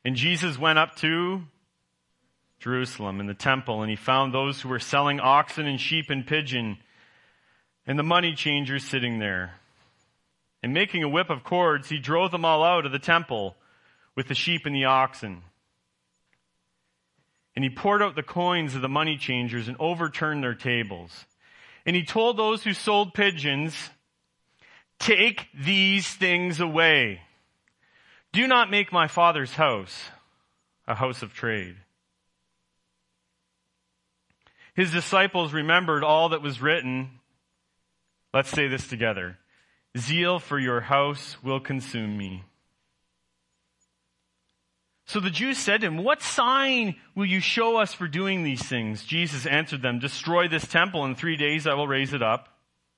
And Jesus went up to Jerusalem in the temple, and he found those who were selling oxen and sheep and pigeon, and the money changers sitting there. And making a whip of cords, he drove them all out of the temple with the sheep and the oxen. And he poured out the coins of the money changers and overturned their tables. And he told those who sold pigeons, "Take these things away. Do not make my Father's house a house of trade." His disciples remembered all that was written. Let's say this together. Zeal for your house will consume me. So the Jews said to him, "What sign will you show us for doing these things?" Jesus answered them, "Destroy this temple, in 3 days I will raise it up."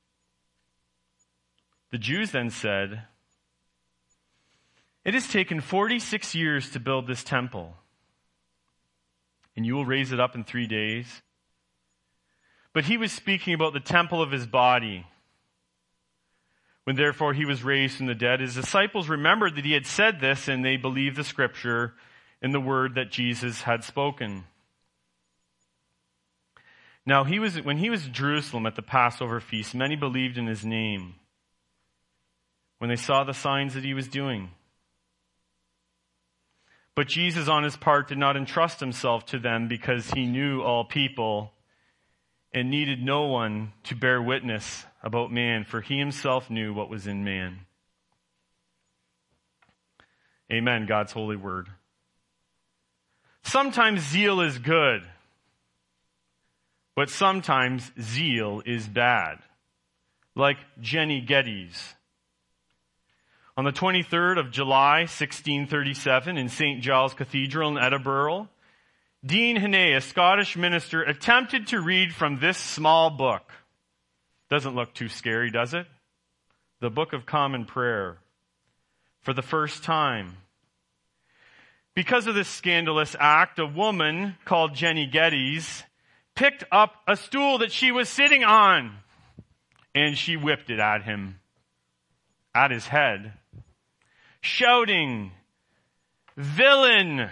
The Jews then said, "It has taken 46 years to build this temple, and you will raise it up in 3 days?" But he was speaking about the temple of his body. When therefore he was raised from the dead, his disciples remembered that he had said this, and they believed the scripture and the word that Jesus had spoken. Now when he was in Jerusalem at the Passover feast, many believed in his name when they saw the signs that he was doing. But Jesus on his part did not entrust himself to them, because he knew all people and needed no one to bear witness about man, for he himself knew what was in man. Amen, God's holy word. Sometimes zeal is good, but sometimes zeal is bad. Like Jenny Geddes. On the 23rd of July, 1637, in St. Giles Cathedral in Edinburgh, Dean Hannay, a Scottish minister, attempted to read from this small book. Doesn't look too scary, does it? The Book of Common Prayer. For the first time. Because of this scandalous act, a woman called Jenny Geddes picked up a stool that she was sitting on, and she whipped it at him, at his head, shouting, "Villain!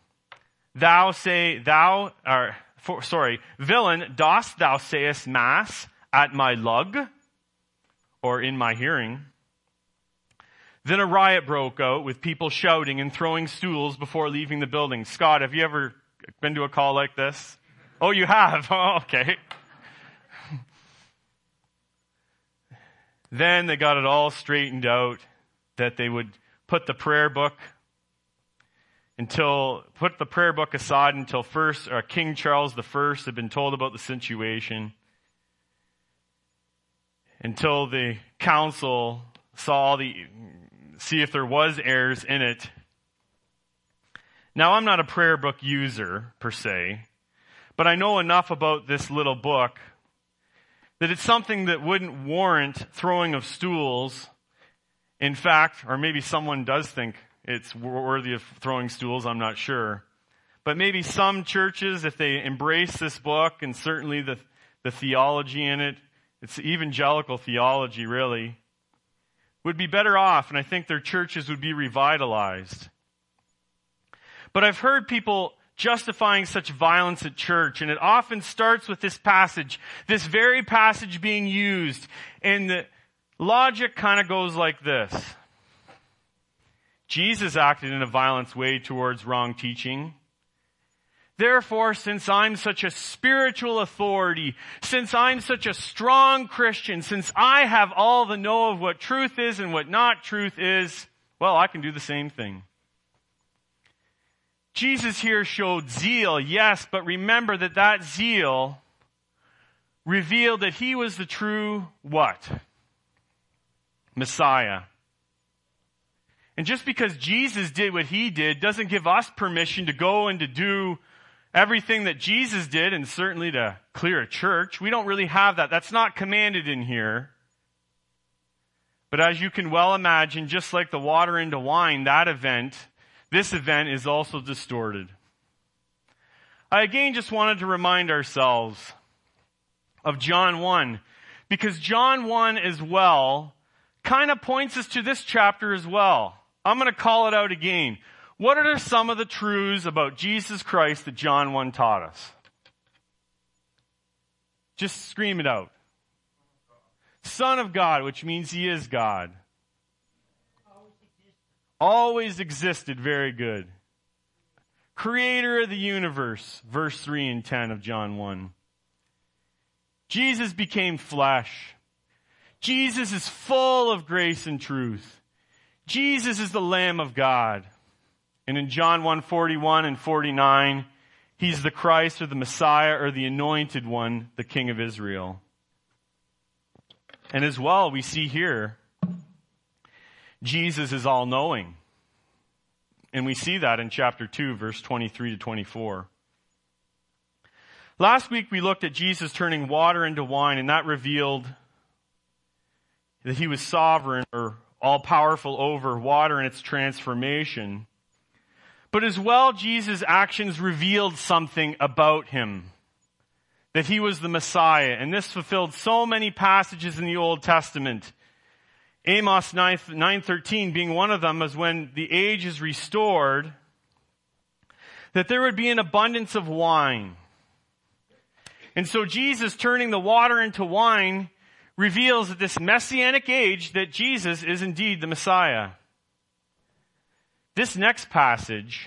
Villain, dost thou sayest mass at my lug?" Or in my hearing. Then a riot broke out with people shouting and throwing stools before leaving the building. Scott, have you ever been to a call like this? Oh, you have? Oh, okay. Then they got it all straightened out that they would put the prayer book aside until King Charles I had been told about the situation, until the council see if there was errors in it. Now, I'm not a prayer book user per se, but I know enough about this little book that it's something that wouldn't warrant throwing of stools. In fact, or maybe someone does think it's worthy of throwing stools, I'm not sure. But maybe some churches, if they embrace this book, and certainly the theology in it, it's evangelical theology really, would be better off, and I think their churches would be revitalized. But I've heard people justifying such violence at church, and it often starts with this passage, this very passage being used, and the logic kind of goes like this. Jesus acted in a violent way towards wrong teaching. Therefore, since I'm such a spiritual authority, since I'm such a strong Christian, since I have all the know of what truth is and what not truth is, well, I can do the same thing. Jesus here showed zeal, yes, but remember that zeal revealed that he was the true what? Messiah. And just because Jesus did what he did doesn't give us permission to go and to do everything that Jesus did, and certainly to clear a church. We don't really have that. That's not commanded in here. But as you can well imagine, just like the water into wine, this event is also distorted. I again just wanted to remind ourselves of John 1, because John 1 as well kind of points us to this chapter as well. I'm going to call it out again. What are some of the truths about Jesus Christ that John 1 taught us? Just scream it out. Son of God, which means he is God. Always existed. Very good. Creator of the universe, verse 3 and 10 of John 1. Jesus became flesh. Jesus is full of grace and truth. Jesus is the Lamb of God. And in John 1:41 and 49, he's the Christ or the Messiah or the Anointed One, the King of Israel. And as well, we see here, Jesus is all-knowing. And we see that in chapter 2, verse 23 to 24. Last week we looked at Jesus turning water into wine, and that revealed that he was sovereign or all-powerful over water and its transformation. But as well, Jesus' actions revealed something about him, that he was the Messiah. And this fulfilled so many passages in the Old Testament. Amos 9:13 being one of them, is when the age is restored, that there would be an abundance of wine. And so Jesus turning the water into wine reveals that this messianic age that Jesus is indeed the Messiah. This next passage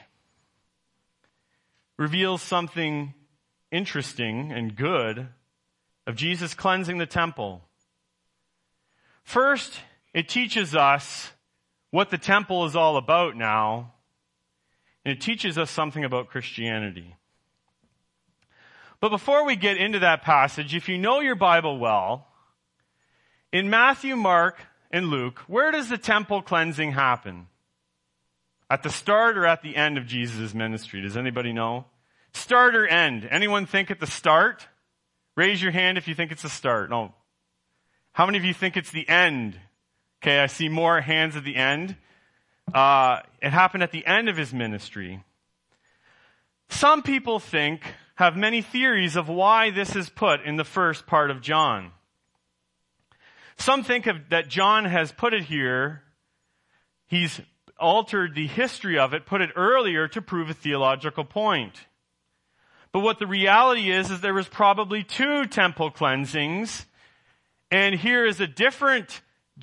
reveals something interesting and good of Jesus cleansing the temple. First, it teaches us what the temple is all about now, and it teaches us something about Christianity. But before we get into that passage, if you know your Bible well, in Matthew, Mark, and Luke, where does the temple cleansing happen? At the start or at the end of Jesus' ministry? Does anybody know? Start or end? Anyone think at the start? Raise your hand if you think it's the start. No. How many of you think it's the end? Okay, I see more hands at the end. It happened at the end of his ministry. Some people have many theories of why this is put in the first part of John. Some think that John has put it here. He's altered the history of it, put it earlier to prove a theological point. But what the reality is there was probably 2 temple cleansings, and here is a different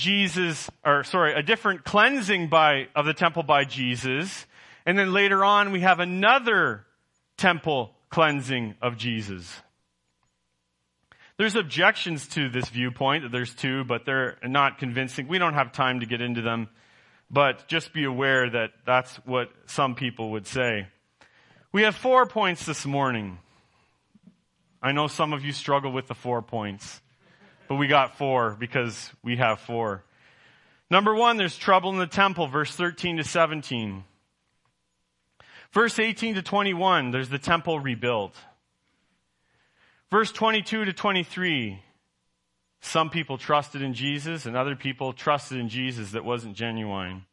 a different cleansing of the temple by Jesus, and then later on we have another temple cleansing of Jesus. There's objections to this viewpoint that there's 2, but they're not convincing. We don't have time to get into them. But just be aware that that's what some people would say. We have 4 points this morning. I know some of you struggle with the 4 points, but we got 4 because we have 4. Number 1, there's trouble in the temple, verse 13 to 17. Verse 18 to 21, there's the temple rebuilt. Verse 22 to 23, some people trusted in Jesus and other people trusted in Jesus that wasn't genuine.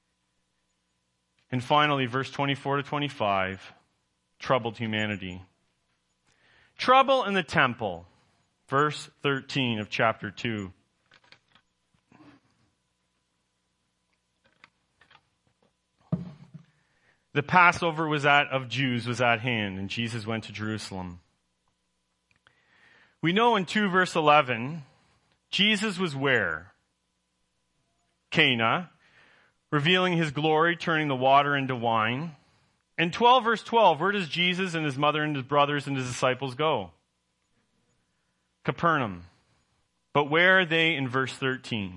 And finally, verse 24 to 25, troubled humanity. Trouble in the temple, verse 13 of chapter 2. The Passover of Jews was at hand, and Jesus went to Jerusalem. We know in 2 verse 11, Jesus was where? Cana, revealing his glory, turning the water into wine. In 12 verse 12, where does Jesus and his mother and his brothers and his disciples go? Capernaum. But where are they in verse 13?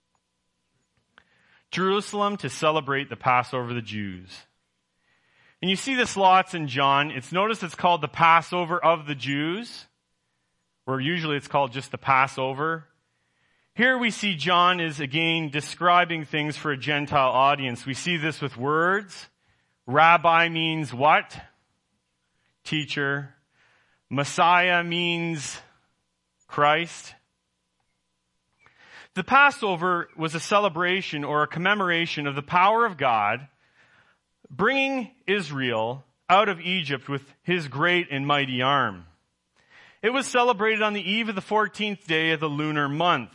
Jerusalem to celebrate the Passover of the Jews. And you see this lots in John. Notice it's called the Passover of the Jews, where usually it's called just the Passover. Here we see John is again describing things for a Gentile audience. We see this with words. Rabbi means what? Teacher. Messiah means Christ. The Passover was a celebration or a commemoration of the power of God bringing Israel out of Egypt with his great and mighty arm. It was celebrated on the eve of the 14th day of the lunar month.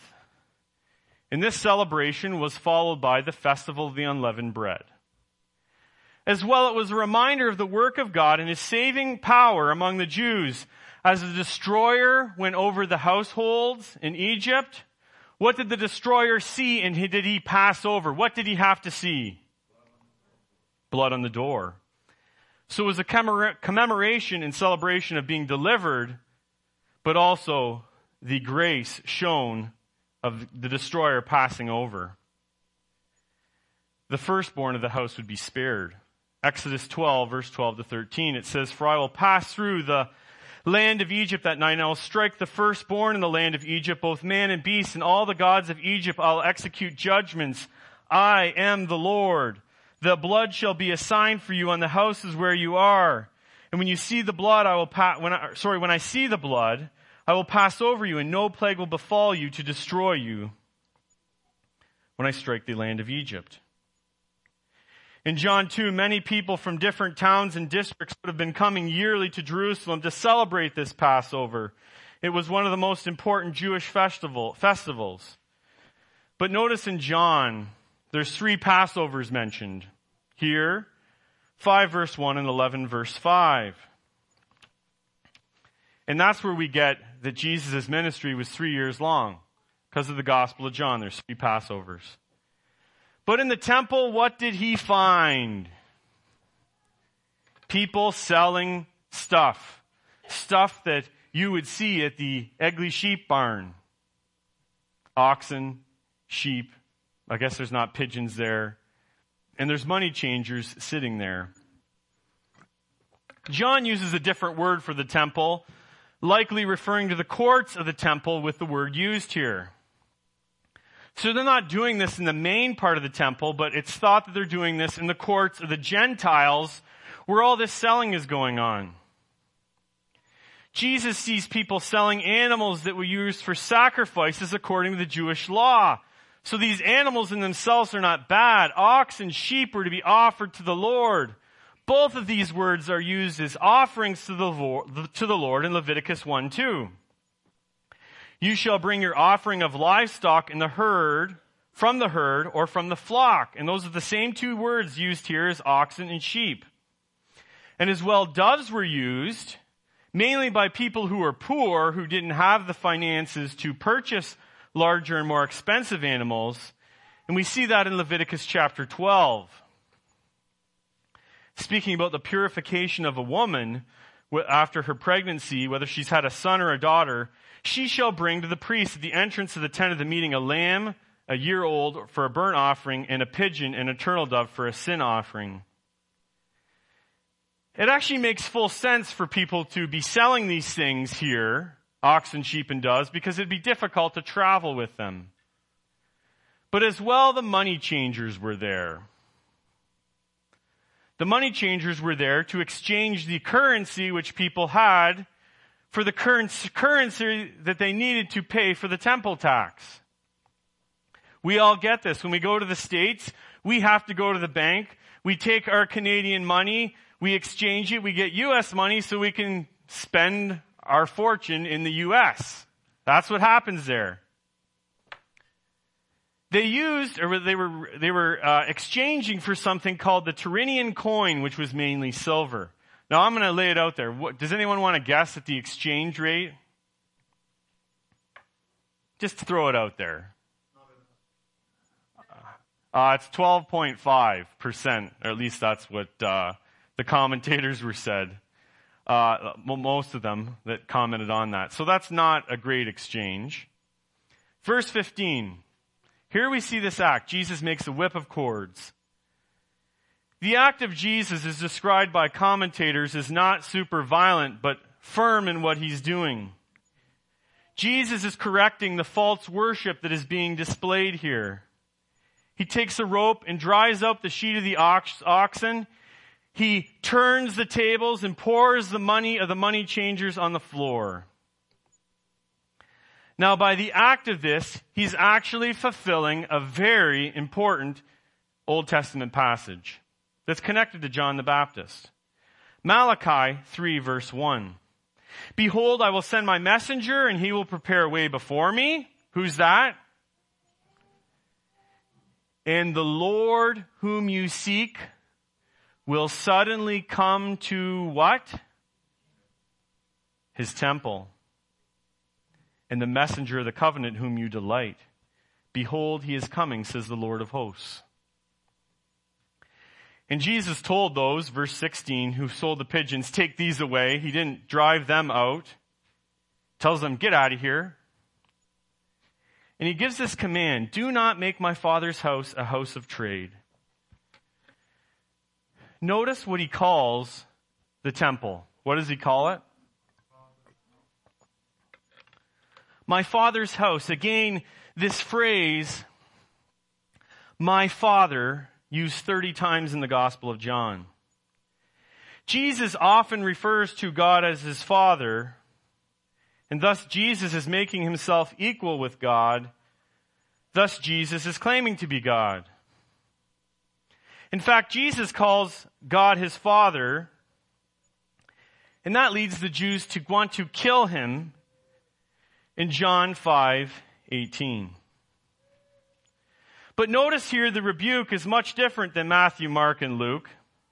And this celebration was followed by the festival of the unleavened bread. As well, it was a reminder of the work of God and his saving power among the Jews. As the destroyer went over the households in Egypt, what did the destroyer see and did he pass over? What did he have to see? Blood on the door. So it was a commemoration and celebration of being delivered, but also the grace shown of the destroyer passing over. The firstborn of the house would be spared. Exodus 12, verse 12 to 13, it says, "For I will pass through the land of Egypt that night, and I will strike the firstborn in the land of Egypt, both man and beast, and all the gods of Egypt I'll execute judgments. I am the Lord. The blood shall be a sign for you on the houses where you are. And when you see the blood, when I see the blood, I will pass over you, and no plague will befall you to destroy you when I strike the land of Egypt." In John 2, many people from different towns and districts would have been coming yearly to Jerusalem to celebrate this Passover. It was one of the most important Jewish festivals. But notice in John, there's 3 Passovers mentioned. Here, 5 verse 1 and 11 verse 5. And that's where we get that Jesus' ministry was 3 years long. Because of the Gospel of John, there's 3 Passovers. But in the temple, what did he find? People selling stuff. Stuff that you would see at the Egley sheep barn. Oxen, sheep. I guess there's not pigeons there. And there's money changers sitting there. John uses a different word for the temple, likely referring to the courts of the temple with the word used here. So they're not doing this in the main part of the temple, but it's thought that they're doing this in the courts of the Gentiles, where all this selling is going on. Jesus sees people selling animals that were used for sacrifices according to the Jewish law. So these animals in themselves are not bad. Ox and sheep were to be offered to the Lord. Both of these words are used as offerings to the Lord in Leviticus 1:2. You shall bring your offering of livestock in the herd, from the herd, or from the flock. And those are the same 2 words used here as oxen and sheep. And as well, doves were used, mainly by people who were poor, who didn't have the finances to purchase larger and more expensive animals. And we see that in Leviticus chapter 12. Speaking about the purification of a woman after her pregnancy, whether she's had a son or a daughter, she shall bring to the priest at the entrance of the tent of the meeting a lamb, a year old, for a burnt offering, and a pigeon and a turtle dove for a sin offering. It actually makes full sense for people to be selling these things here, oxen, sheep, and doves, because it'd be difficult to travel with them. But as well, the money changers were there. The money changers were there to exchange the currency which people had for the currency that they needed to pay for the temple tax. We all get this. When we go to the States, we have to go to the bank. We take our Canadian money, we exchange it, we get U.S. money so we can spend our fortune in the U.S. That's what happens there. They were exchanging for something called the Tyrrhenian coin, which was mainly silver. Now I'm going to lay it out there. Does anyone want to guess at the exchange rate? Just throw it out there. It's 12.5%, or at least that's what the commentators were said. Most of them that commented on that. So that's not a great exchange. Verse 15. Here we see this act. Jesus makes a whip of cords. The act of Jesus is described by commentators as not super violent, but firm in what he's doing. Jesus is correcting the false worship that is being displayed here. He takes a rope and dries up the sheet of the oxen. He turns the tables and pours the money of the money changers on the floor. Now, by the act of this, he's actually fulfilling a very important Old Testament passage that's connected to John the Baptist. Malachi 3 verse 1. Behold, I will send my messenger and he will prepare a way before me. Who's that? And the Lord whom you seek will suddenly come to what? His temple. And the messenger of the covenant whom you delight. Behold, he is coming, says the Lord of hosts. And Jesus told those, verse 16, who sold the pigeons, take these away. He didn't drive them out. Tells them, get out of here. And he gives this command, do not make my Father's house a house of trade. Notice what he calls the temple. What does he call it? My Father's house. Again, this phrase, my Father, used 30 times in the Gospel of John. Jesus often refers to God as his Father, and thus Jesus is making himself equal with God. Thus Jesus is claiming to be God. In fact, Jesus calls God his Father, and that leads the Jews to want to kill him in John 5:18. But notice here the rebuke is much different than Matthew, Mark, and Luke.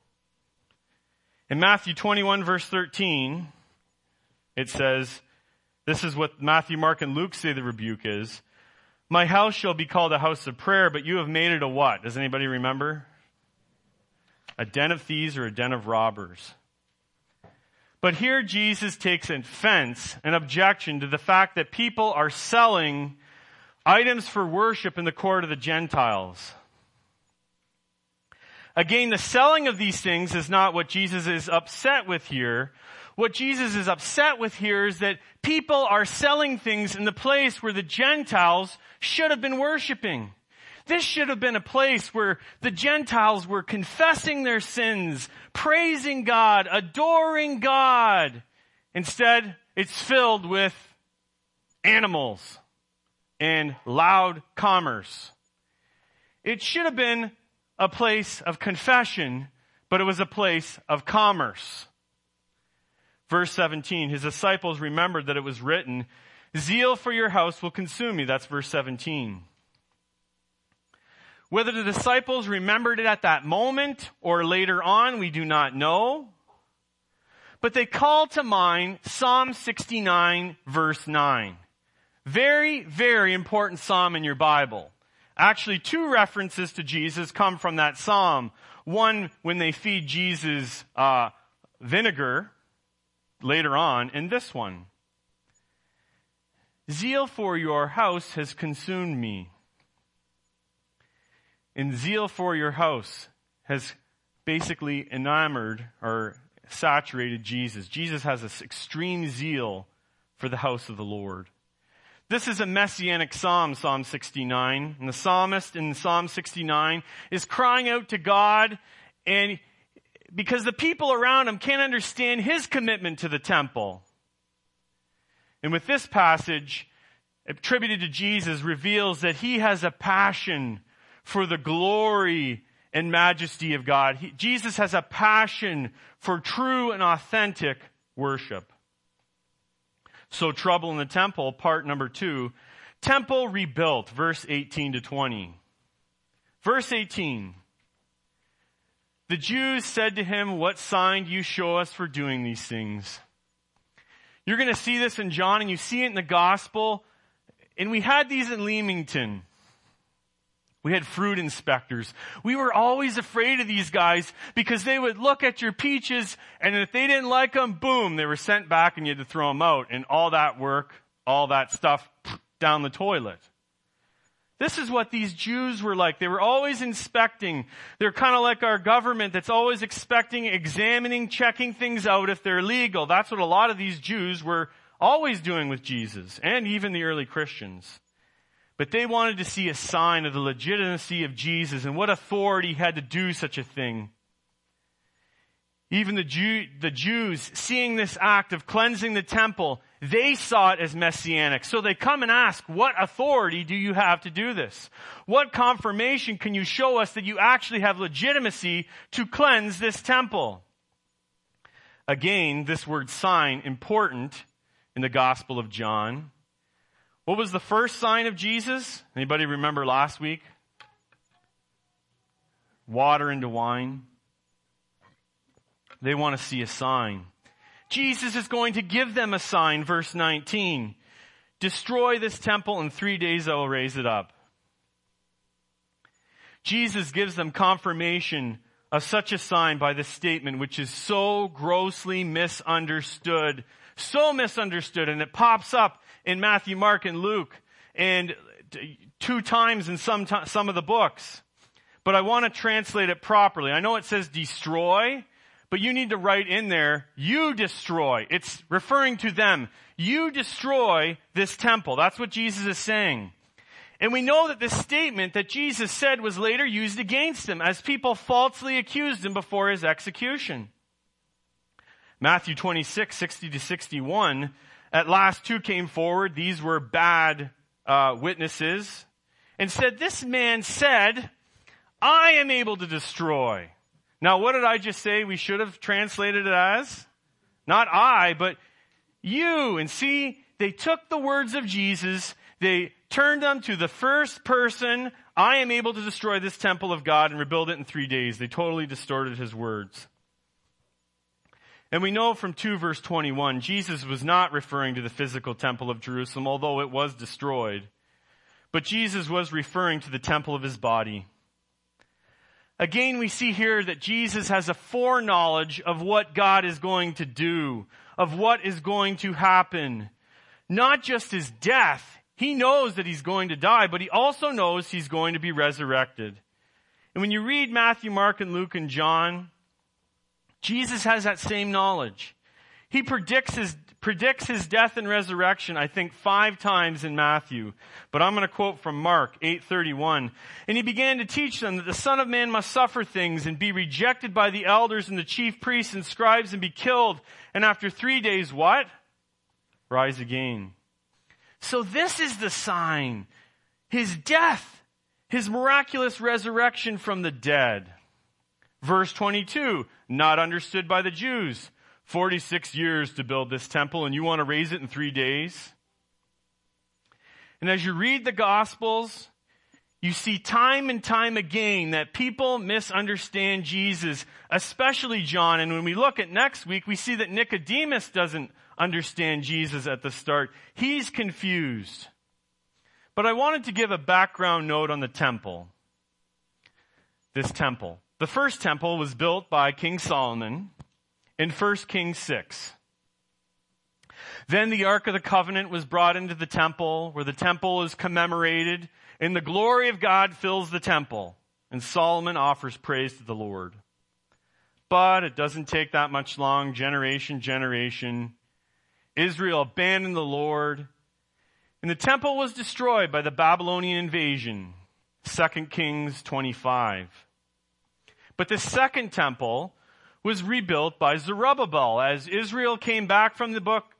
In Matthew 21 verse 13, it says, this is what Matthew, Mark, and Luke say the rebuke is. My house shall be called a house of prayer, but you have made it a what? Does anybody remember? A den of thieves or a den of robbers. But here Jesus takes offense, an objection to the fact that people are selling items for worship in the court of the Gentiles. Again, the selling of these things is not what Jesus is upset with here. What Jesus is upset with here is that people are selling things in the place where the Gentiles should have been worshiping. This should have been a place where the Gentiles were confessing their sins, praising God, adoring God. Instead, it's filled with animals and loud commerce. It should have been a place of confession, but it was a place of commerce. Verse 17, his disciples remembered that it was written, zeal for your house will consume me. That's verse 17. Whether the disciples remembered it at that moment or later on, we do not know. But they call to mind Psalm 69 verse 9. Very, very important psalm in your Bible. Actually, 2 references to Jesus come from that psalm. One, when they feed Jesus vinegar later on, and this one. Zeal for your house has consumed me. And zeal for your house has basically enamored or saturated Jesus. Jesus has this extreme zeal for the house of the Lord. This is a messianic psalm, Psalm 69. And the psalmist in Psalm 69 is crying out to God, and because the people around him can't understand his commitment to the temple. And with this passage, attributed to Jesus, reveals that he has a passion for the glory and majesty of God. Jesus has a passion for true and authentic worship. So trouble in the temple, part number 2. Temple rebuilt, verse 18 to 20. Verse 18. The Jews said to him, what sign do you show us for doing these things? You're going to see this in John, and you see it in the gospel. And we had these in Leamington. We had fruit inspectors. We were always afraid of these guys because they would look at your peaches, and if they didn't like them, boom, they were sent back and you had to throw them out. And all that work, all that stuff, down the toilet. This is what these Jews were like. They were always inspecting. They're kind of like our government that's always expecting, examining, checking things out if they're legal. That's what a lot of these Jews were always doing with Jesus, and even the early Christians. But they wanted to see a sign of the legitimacy of Jesus and what authority had to do such a thing. Even the Jews, seeing this act of cleansing the temple, they saw it as messianic. So they come and ask, what authority do you have to do this? What confirmation can you show us that you actually have legitimacy to cleanse this temple? Again, this word sign, important in the Gospel of John. What was the first sign of Jesus? Anybody remember last week? Water into wine. They want to see a sign. Jesus is going to give them a sign, verse 19. Destroy this temple, in 3 days I will raise it up. Jesus gives them confirmation of such a sign by this statement, which is so grossly misunderstood. So misunderstood, and it pops up in Matthew, Mark, and Luke, and 2 times in some of the books. But I want to translate it properly. I know it says destroy, but you need to write in there, you destroy. It's referring to them. You destroy this temple. That's what Jesus is saying. And we know that this statement that Jesus said was later used against him as people falsely accused him before his execution. Matthew 26, 60 to 61, at last 2 came forward. These were bad witnesses, and said, this man said, I am able to destroy. Now, what did I just say we should have translated it as? Not I, but you. And see, they took the words of Jesus, they turned them to the first person, I am able to destroy this temple of God and rebuild it in 3 days. They totally distorted his words. And we know from 2 verse 21, Jesus was not referring to the physical temple of Jerusalem, although it was destroyed. But Jesus was referring to the temple of his body. Again, we see here that Jesus has a foreknowledge of what God is going to do, of what is going to happen. Not just his death. He knows that he's going to die, but he also knows he's going to be resurrected. And when you read Matthew, Mark, and Luke, and John, Jesus has that same knowledge. He predicts his death and resurrection, I think 5 times in Matthew. But I'm going to quote from Mark 8:31. And he began to teach them that the Son of Man must suffer things and be rejected by the elders and the chief priests and scribes and be killed. And after 3 days, what? Rise again. So this is the sign. His death. His miraculous resurrection from the dead. Verse 22, not understood by the Jews. 46 years to build this temple, and you want to raise it in 3 days? And as you read the Gospels, you see time and time again that people misunderstand Jesus, especially John. And when we look at next week, we see that Nicodemus doesn't understand Jesus at the start. He's confused. But I wanted to give a background note on the temple. This temple. The first temple was built by King Solomon in 1 Kings 6. Then the Ark of the Covenant was brought into the temple, where the temple is commemorated, and the glory of God fills the temple. And Solomon offers praise to the Lord. But it doesn't take that much long, generation. Israel abandoned the Lord, and the temple was destroyed by the Babylonian invasion. 2 Kings 25. But the second temple was rebuilt by Zerubbabel as Israel came back from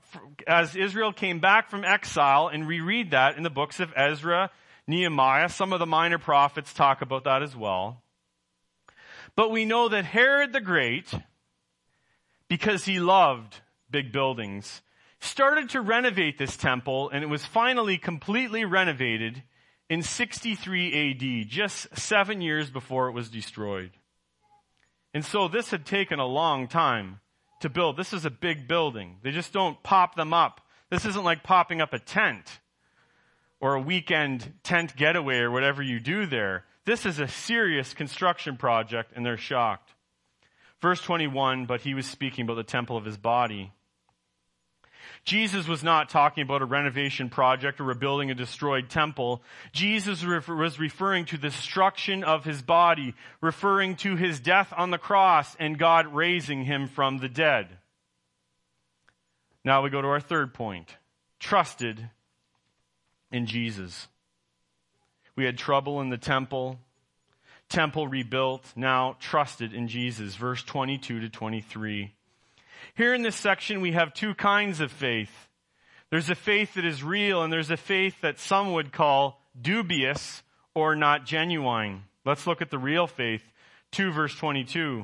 exile, and we read that in the books of Ezra, Nehemiah. Some of the minor prophets talk about that as well. But we know that Herod the Great, because he loved big buildings, started to renovate this temple, and it was finally completely renovated in 63 AD, just 7 years before it was destroyed. And so this had taken a long time to build. This is a big building. They just don't pop them up. This isn't like popping up a tent or a weekend tent getaway or whatever you do there. This is a serious construction project, and they're shocked. Verse 21, but he was speaking about the temple of his body. Jesus was not talking about a renovation project or rebuilding a destroyed temple. Jesus was referring to the destruction of his body, referring to his death on the cross and God raising him from the dead. Now we go to our third point. Trusted in Jesus. We had trouble in the temple rebuilt, now trusted in Jesus. Verse 22 to 23. Here in this section, we have 2 kinds of faith. There's a faith that is real, and there's a faith that some would call dubious or not genuine. Let's look at the real faith. 2 verse 22.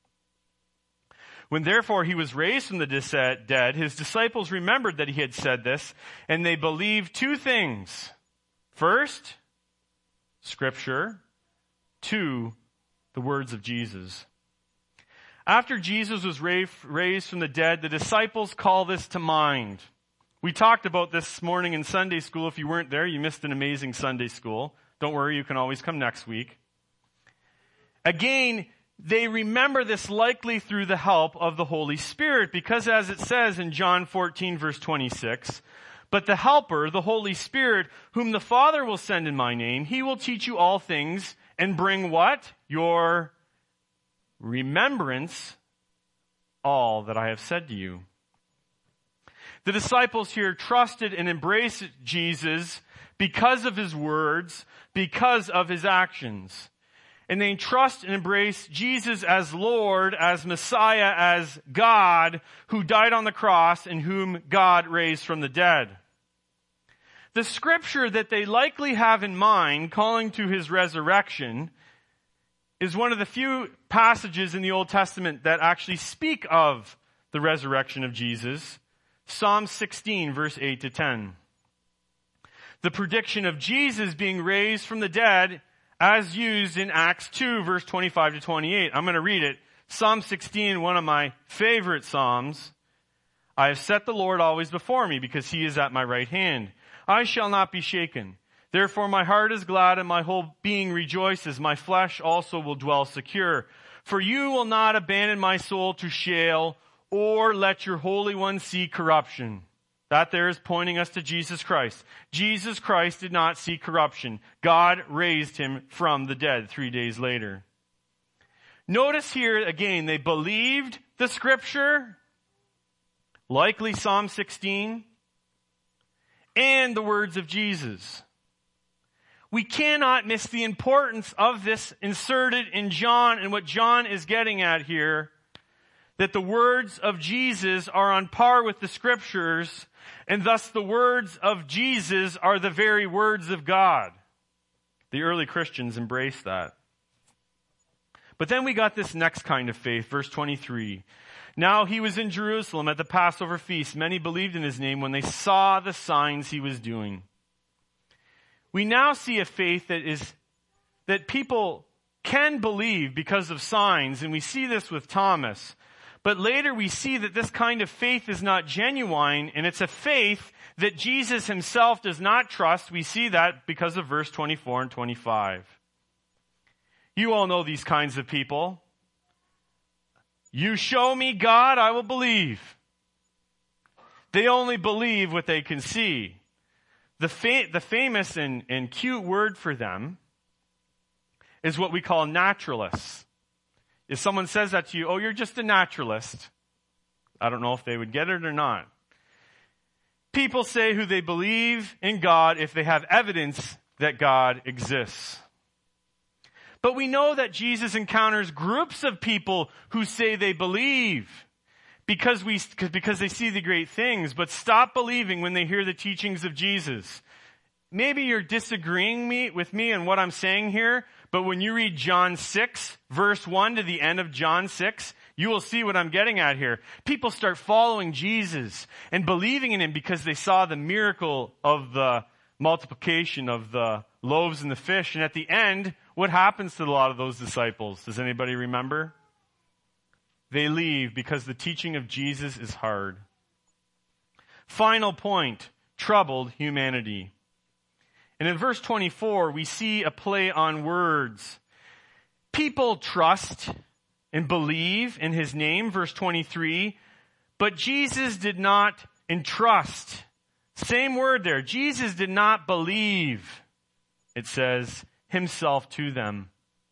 When therefore he was raised from the dead, his disciples remembered that he had said this, and they believed 2 things. First, Scripture. 2, the words of Jesus. After Jesus was raised from the dead, the disciples call this to mind. We talked about this morning in Sunday school. If you weren't there, you missed an amazing Sunday school. Don't worry, you can always come next week. Again, they remember this likely through the help of the Holy Spirit, because as it says in John 14, verse 26, but the Helper, the Holy Spirit, whom the Father will send in my name, he will teach you all things and bring what? Your remembrance all that I have said to you. The disciples here trusted and embraced Jesus because of his words, because of his actions. And they trust and embrace Jesus as Lord, as Messiah, as God, who died on the cross and whom God raised from the dead. The scripture that they likely have in mind, calling to his resurrection, is one of the few passages in the Old Testament that actually speak of the resurrection of Jesus. Psalm 16, verse 8 to 10. The prediction of Jesus being raised from the dead as used in Acts 2, verse 25 to 28. I'm going to read it. Psalm 16, one of my favorite Psalms. I have set the Lord always before me, because he is at my right hand. I shall not be shaken. Therefore my heart is glad and my whole being rejoices. My flesh also will dwell secure. For you will not abandon my soul to Sheol, or let your Holy One see corruption. That there is pointing us to Jesus Christ. Jesus Christ did not see corruption. God raised him from the dead 3 days later. Notice here again, they believed the scripture, likely Psalm 16, and the words of Jesus. We cannot miss the importance of this inserted in John, and what John is getting at here, that the words of Jesus are on par with the scriptures, and thus the words of Jesus are the very words of God. The early Christians embraced that. But then we got this next kind of faith, verse 23. Now he was in Jerusalem at the Passover feast. Many believed in his name when they saw the signs he was doing. We now see a faith that people can believe because of signs, and we see this with Thomas. But later we see that this kind of faith is not genuine, and it's a faith that Jesus himself does not trust. We see that because of verse 24 and 25. You all know these kinds of people. You show me God, I will believe. They only believe what they can see. The famous and cute word for them is what we call naturalists. If someone says that to you, oh, you're just a naturalist, I don't know if they would get it or not. People say who they believe in God if they have evidence that God exists. But we know that Jesus encounters groups of people who say they believe because they see the great things, but stop believing when they hear the teachings of Jesus. Maybe you're disagreeing with me on what I'm saying here, but when you read John 6, verse 1 to the end of John 6, you will see what I'm getting at here. People start following Jesus and believing in him because they saw the miracle of the multiplication of the loaves and the fish. And at the end, what happens to a lot of those disciples? Does anybody remember? They leave because the teaching of Jesus is hard. Final point, troubled humanity. And in verse 24, we see a play on words. People trust and believe in his name, verse 23, but Jesus did not entrust. Same word there. Jesus did not believe, it says, himself to them.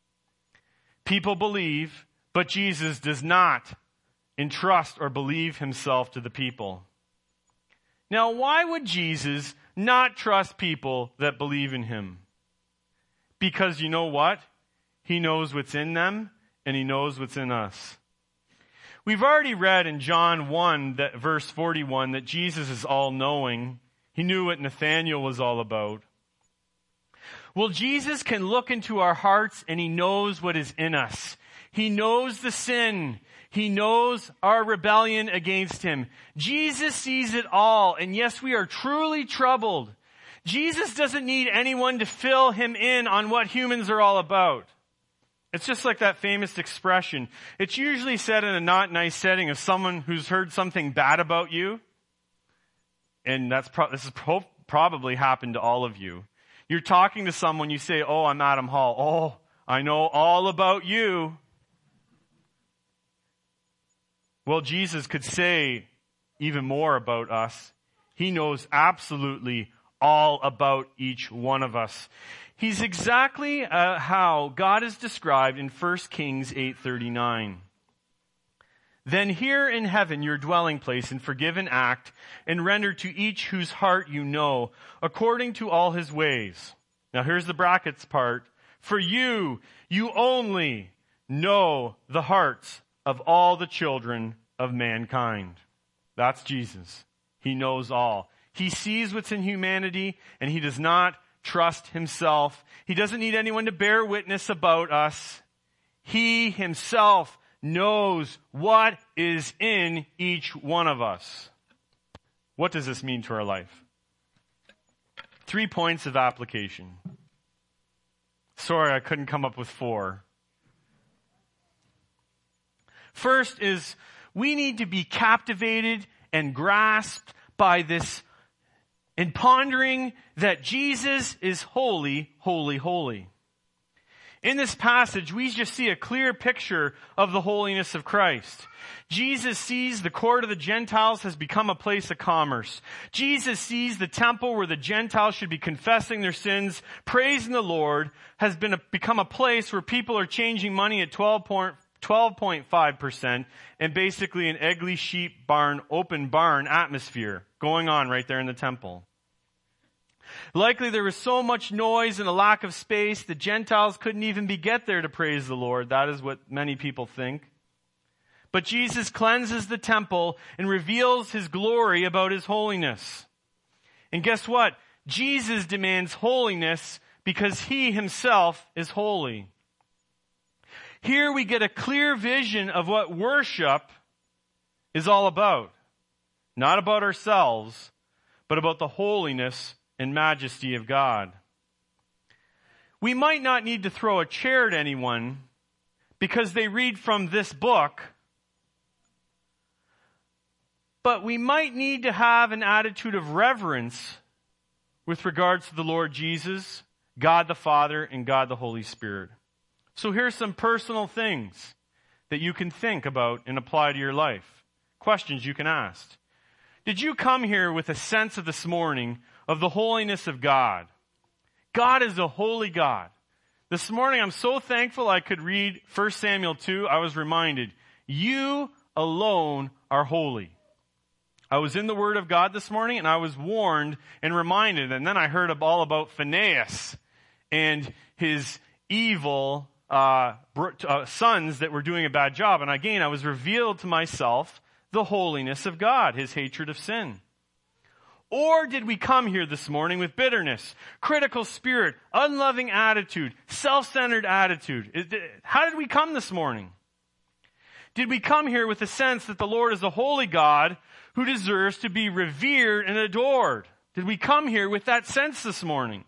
People believe, but Jesus does not entrust or believe himself to the people. Now, why would Jesus not trust people that believe in him? Because you know what? He knows what's in them, and he knows what's in us. We've already read in John 1, verse 41, that Jesus is all-knowing. He knew what Nathanael was all about. Well, Jesus can look into our hearts, and he knows what is in us. He knows the sin. He knows our rebellion against him. Jesus sees it all, and yes, we are truly troubled. Jesus doesn't need anyone to fill him in on what humans are all about. It's just like that famous expression. It's usually said in a not nice setting of someone who's heard something bad about you. And this has probably happened to all of you. You're talking to someone, you say, "Oh, I'm Adam Hall. Oh, I know all about you." Well, Jesus could say even more about us. He knows absolutely all about each one of us. He's exactly how God is described in 1 Kings 8:39. "Then hear in heaven your dwelling place and forgive and act and render to each whose heart you know, according to all his ways." Now here's the brackets part. "For you only know the hearts of all the children of mankind." That's Jesus. He knows all. He sees what's in humanity, and he does not trust himself. He doesn't need anyone to bear witness about us. He himself knows what is in each one of us. What does this mean to our life? 3 points of application. Sorry, I couldn't come up with 4. First is, we need to be captivated and grasped by this and pondering that Jesus is holy, holy, holy. In this passage, we just see a clear picture of the holiness of Christ. Jesus sees the court of the Gentiles has become a place of commerce. Jesus sees the temple where the Gentiles should be confessing their sins, praising the Lord, has become a place where people are changing money at 12.5% and basically an ugly sheep barn, open barn atmosphere going on right there in the temple. Likely there was so much noise and a lack of space, the Gentiles couldn't even get there to praise the Lord. That is what many people think. But Jesus cleanses the temple and reveals his glory about his holiness. And guess what? Jesus demands holiness because he himself is holy. Here we get a clear vision of what worship is all about. Not about ourselves, but about the holiness and majesty of God. We might not need to throw a chair at anyone because they read from this book, but we might need to have an attitude of reverence with regards to the Lord Jesus, God the Father, and God the Holy Spirit. So here's some personal things that you can think about and apply to your life. Questions you can ask. Did you come here with a sense of this morning of the holiness of God? God is a holy God. This morning I'm so thankful I could read 1 Samuel 2. I was reminded, you alone are holy. I was in the Word of God this morning and I was warned and reminded, and then I heard all about Phinehas and his evil sons that were doing a bad job. And again, I was revealed to myself the holiness of God, his hatred of sin. Or did we come here this morning with bitterness, critical spirit, unloving attitude, self-centered attitude? How did we come this morning? Did we come here with a sense that the Lord is a holy God who deserves to be revered and adored? Did we come here with that sense this morning?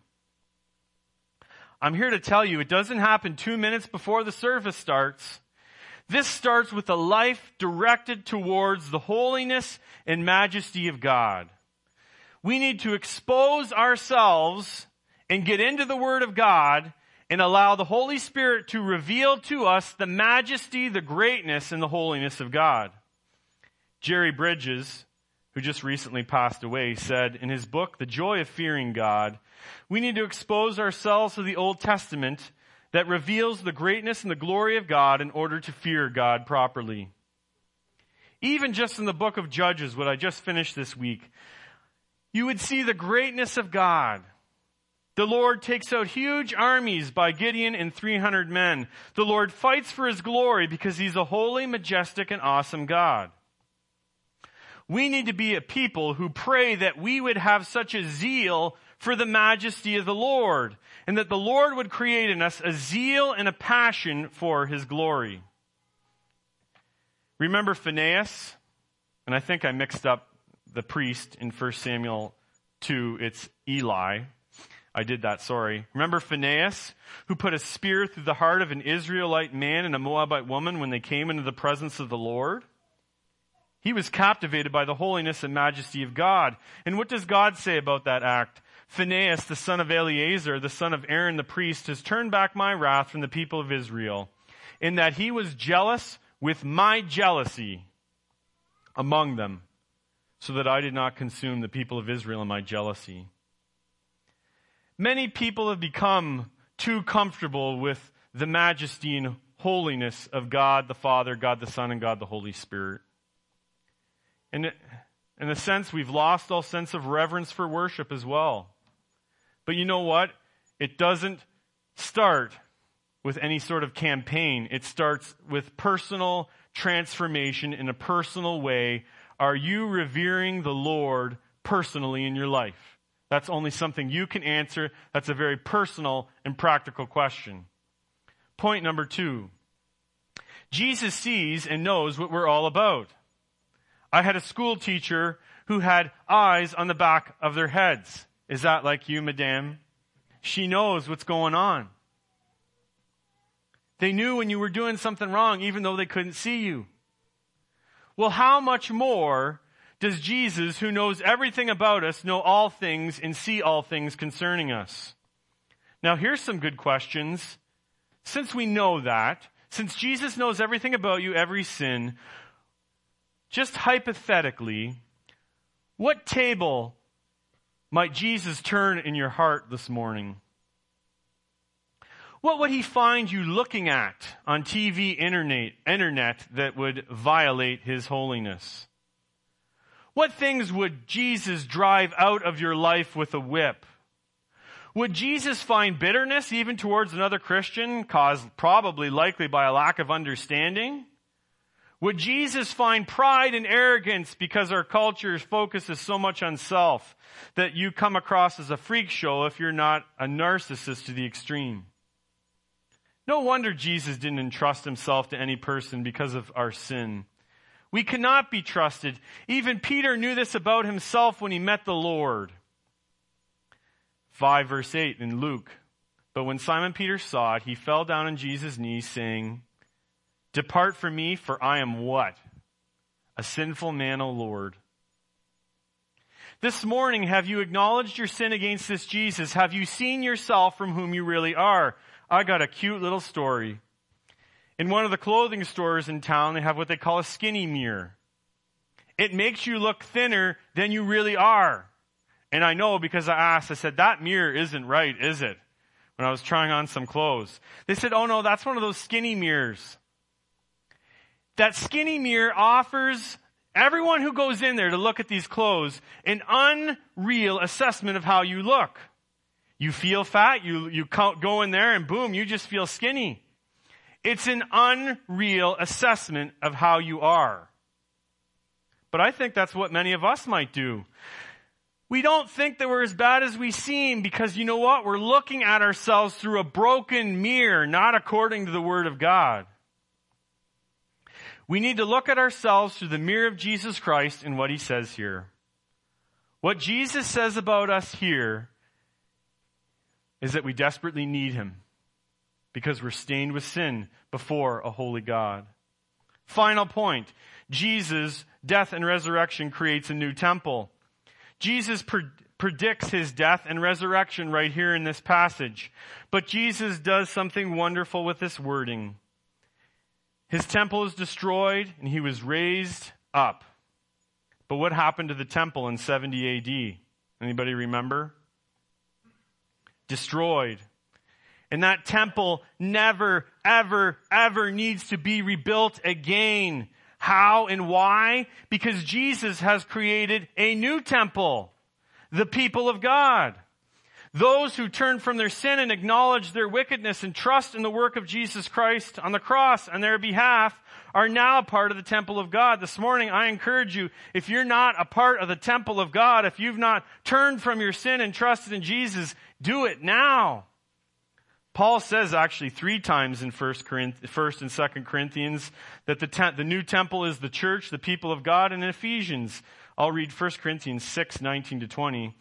I'm here to tell you, it doesn't happen 2 minutes before the service starts. This starts with a life directed towards the holiness and majesty of God. We need to expose ourselves and get into the Word of God and allow the Holy Spirit to reveal to us the majesty, the greatness, and the holiness of God. Jerry Bridges, who just recently passed away, said in his book, The Joy of Fearing God, we need to expose ourselves to the Old Testament that reveals the greatness and the glory of God in order to fear God properly. Even just in the book of Judges, what I just finished this week, you would see the greatness of God. The Lord takes out huge armies by Gideon and 300 men. The Lord fights for his glory because he's a holy, majestic, and awesome God. We need to be a people who pray that we would have such a zeal for the majesty of the Lord, and that the Lord would create in us a zeal and a passion for his glory. Remember Phinehas? And I think I mixed up the priest in 1 Samuel 2. It's Eli. I did that, sorry. Remember Phinehas, who put a spear through the heart of an Israelite man and a Moabite woman when they came into the presence of the Lord? He was captivated by the holiness and majesty of God. And what does God say about that act? Phinehas, the son of Eleazar, the son of Aaron the priest, has turned back my wrath from the people of Israel, in that he was jealous with my jealousy among them, so that I did not consume the people of Israel in my jealousy. Many people have become too comfortable with the majesty and holiness of God the Father, God the Son, and God the Holy Spirit. And in a sense, we've lost all sense of reverence for worship as well. But you know what? It doesn't start with any sort of campaign. It starts with personal transformation in a personal way. Are you revering the Lord personally in your life? That's only something you can answer. That's a very personal and practical question. Point number 2. Jesus sees and knows what we're all about. I had a school teacher who had eyes on the back of their heads. Is that like you, madame? She knows what's going on. They knew when you were doing something wrong, even though they couldn't see you. Well, how much more does Jesus, who knows everything about us, know all things and see all things concerning us? Now, here's some good questions. Since we know that, since Jesus knows everything about you, every sin, just hypothetically, what table might Jesus turn in your heart this morning? What would he find you looking at on TV, internet that would violate his holiness? What things would Jesus drive out of your life with a whip? Would Jesus find bitterness even towards another Christian, caused probably likely by a lack of understanding? Would Jesus find pride and arrogance because our culture focuses so much on self that you come across as a freak show if you're not a narcissist to the extreme? No wonder Jesus didn't entrust himself to any person because of our sin. We cannot be trusted. Even Peter knew this about himself when he met the Lord. 5 verse 8 in Luke. But when Simon Peter saw it, he fell down on Jesus' knees saying, "Depart from me, for I am" what? "A sinful man, O Lord." This morning, have you acknowledged your sin against this Jesus? Have you seen yourself from whom you really are? I got a cute little story. In one of the clothing stores in town, they have what they call a skinny mirror. It makes you look thinner than you really are. And I know because I said, that mirror isn't right, is it? When I was trying on some clothes. They said, oh no, that's one of those skinny mirrors. That skinny mirror offers everyone who goes in there to look at these clothes an unreal assessment of how you look. You feel fat, you go in there and boom, you just feel skinny. It's an unreal assessment of how you are. But I think that's what many of us might do. We don't think that we're as bad as we seem because you know what? We're looking at ourselves through a broken mirror, not according to the Word of God. We need to look at ourselves through the mirror of Jesus Christ and what he says here. What Jesus says about us here is that we desperately need him because we're stained with sin before a holy God. Final point. Jesus' death and resurrection creates a new temple. Jesus predicts his death and resurrection right here in this passage. But Jesus does something wonderful with this wording. His temple is destroyed and he was raised up. But what happened to the temple in 70 AD? Anybody remember? Destroyed. And that temple never, ever, ever needs to be rebuilt again. How and why? Because Jesus has created a new temple. The people of God. Those who turn from their sin and acknowledge their wickedness and trust in the work of Jesus Christ on the cross on their behalf are now a part of the temple of God. This morning, I encourage you, if you're not a part of the temple of God, if you've not turned from your sin and trusted in Jesus, do it now. Paul says actually 3 times in 1st and 2nd Corinthians that the new temple is the church, the people of God, and in Ephesians, I'll read 1 Corinthians 6:19-20.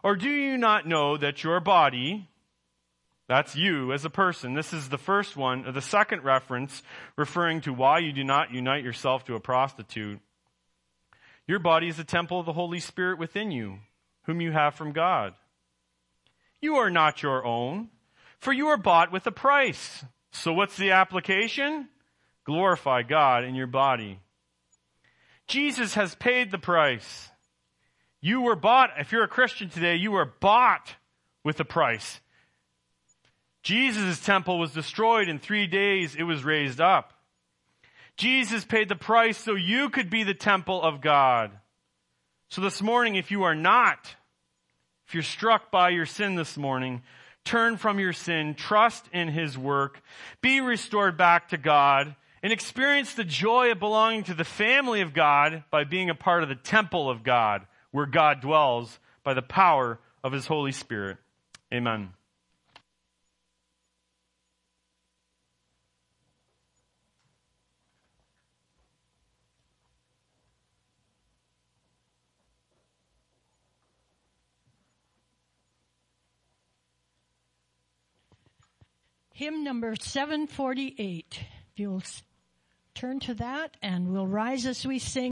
Or do you not know that your body, that's you as a person, this is the first one, or the second reference referring to why you do not unite yourself to a prostitute. Your body is a temple of the Holy Spirit within you, whom you have from God. You are not your own, for you are bought with a price. So what's the application? Glorify God in your body. Jesus has paid the price. You were bought, if you're a Christian today, you were bought with a price. Jesus' temple was destroyed. In 3 days, it was raised up. Jesus paid the price so you could be the temple of God. So this morning, if you are not, if you're struck by your sin this morning, turn from your sin, trust in His work, be restored back to God, and experience the joy of belonging to the family of God by being a part of the temple of God, where God dwells by the power of His Holy Spirit. Amen. Hymn number 748. If you'll turn to that, and we'll rise as we sing.